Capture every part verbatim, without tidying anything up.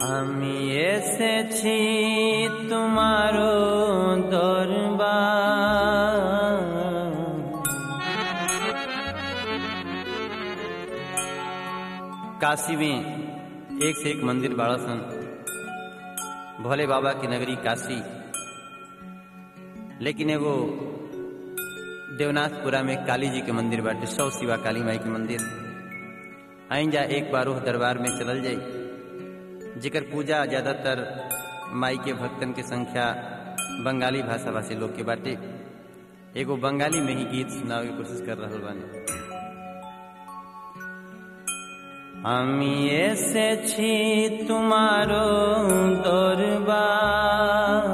আমি এসেছি তোমারো দরবার, काशी में एक से एक मंदिर बाड़ा सन। भोले बाबा की नगरी काशी, लेकिन एगो देवनाथपुरा में काली जी के मंदिर बाटे, सौ शिवा काली माई के मंदिर। आइन जा एक बार उस दरबार में चलल जाई, जेकर पूजा ज्यादातर माई के भक्तन के संख्या बंगाली भाषा भाषी लोग के बाटे। एगो बंगाली में ही गीत सुनावे की कोशिश कर रहल बानी। আমি এসেছি তোমারো দরবার,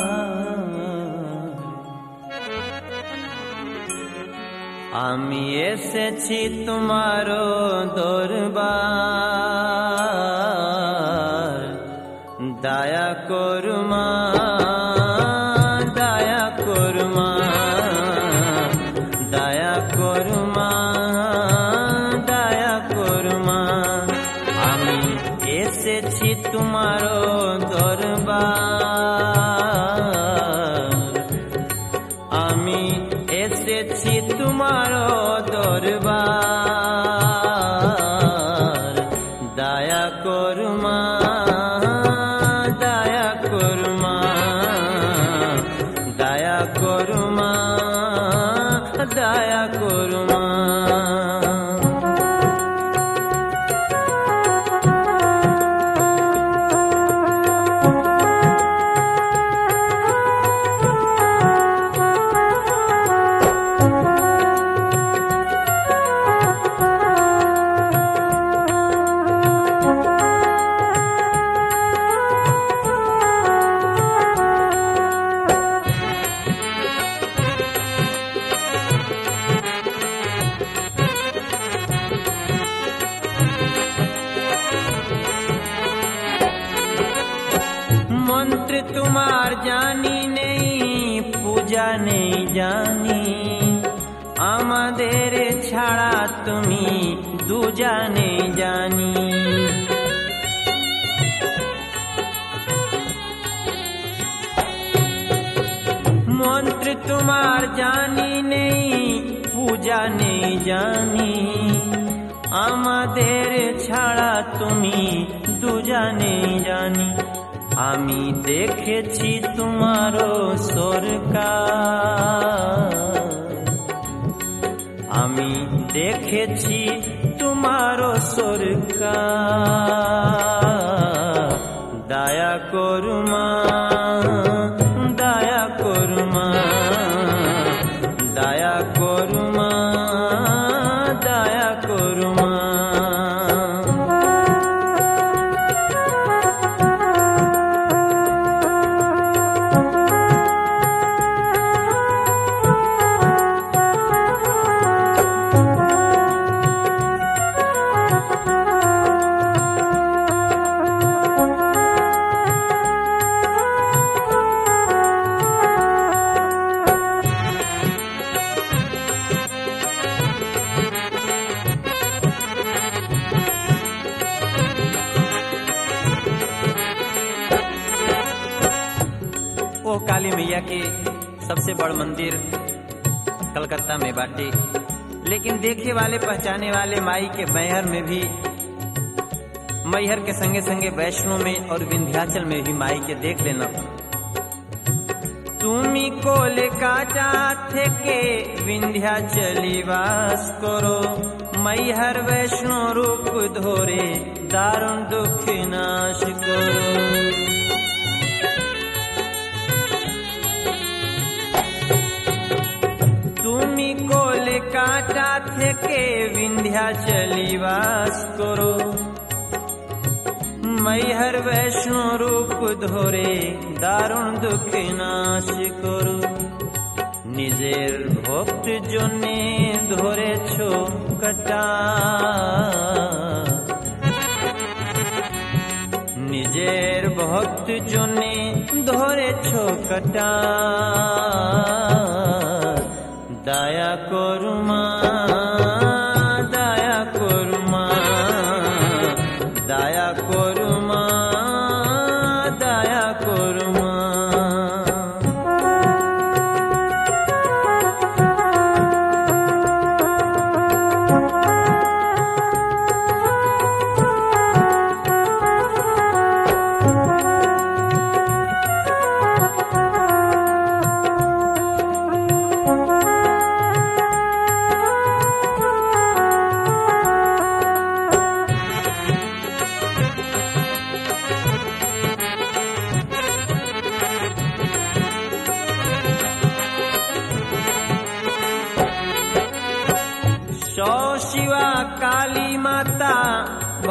আমি এসেছি তোমারো দরবার, দয়া করো মা, দয়া করো মা, দয়া করো মা, দয়া করো মা। এসেছি তোমারো দরবার, আমি এসেছি তোমারো দরবার, দয়া করো মা, দয়া করো মা, দয়া করো মা, দয়া করো মা। मंत्र तुम्हार जानी नहीं, पूजा नहीं जानी, आमादेर छाड़ा तुमी दूजा नहीं जानी। मंत्र तुम्हार जानी नहीं, पूजा नहीं जानी, आमादेर छाड़ा तुमी दूजा नहीं जानी। আমি দেখেছি তোমারো সরকার, আমি দেখেছি তোমারো সরকার, দয়া করো মা, দয়া করো মা, দয়া করো মা, দয়া করো মা। ओ काली मैया के सबसे बड़ मंदिर कलकत्ता में बाटे, लेकिन देखे वाले पहचाने वाले माई के मैहर में भी, मैहर के संगे संगे वैष्णो में और विंध्याचल में भी माई के देख लेना। তুমি কোলে কাটা থেকে বিন্ধ্যাচলি বাস করো, मैहर वैष्णो रूप ধরে দারুণ দুঃখ নাশ করো। তুমি কোলে কাটা থেকে বিন্ধ্যাচলি বাস করো, मैहर वैष्णो रूप ধরে দারুণ দুঃখ নাশ করো। নিজের ভক্ত জন্যে ধরেছ কাটা, নিজের ভক্ত জন্যে ধরেছ কাটা, দয়া করো মা, দয়া করো মা, দয়া করো মা,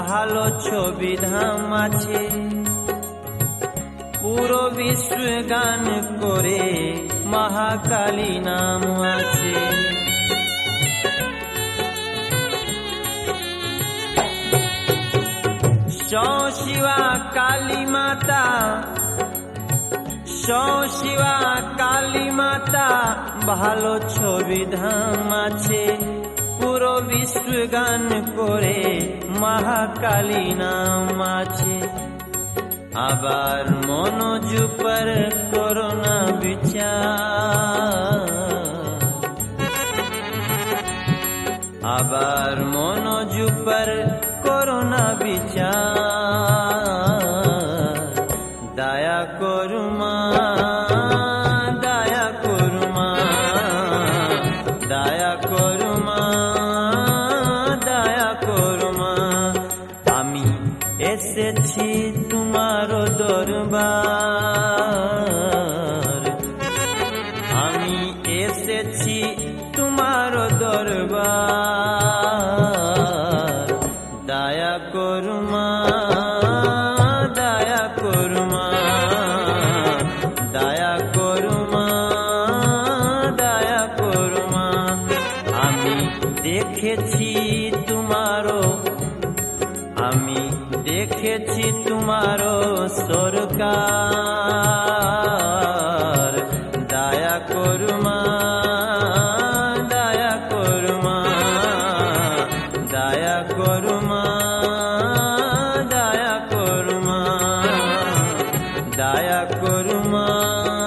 ভালো ছবি ধাম আছে, পুরো বিশ্ব গান করে মহাকালী নাম আছে। শিবা কালী মাতা, শিবা কালী মাতা ভালো ছবি ধাম আছে, পুরো বিশ্ব গান করে মহাকালী নাম আছে। আবার মনোজ पर করোনা বিচার, আবার মনোজ पर করোনা বিচার। দয়া করু মা, দয়া করু মা, দয়া করু মা, দয়া করু মা। আমি এসেছি তোমার দরবার, আমি এসেছি তোমার দরবার। দয়া করু মা, দয়া করু মা, দয়া করু মা, দয়া করু মা। আমি দেখেছি তোমারো, আমি দেখেছি তোমারো সরকার। দয়া করু মা, দয়া করু মা, দয়া করু মা, দয়া করু মা, দয়া করু মা।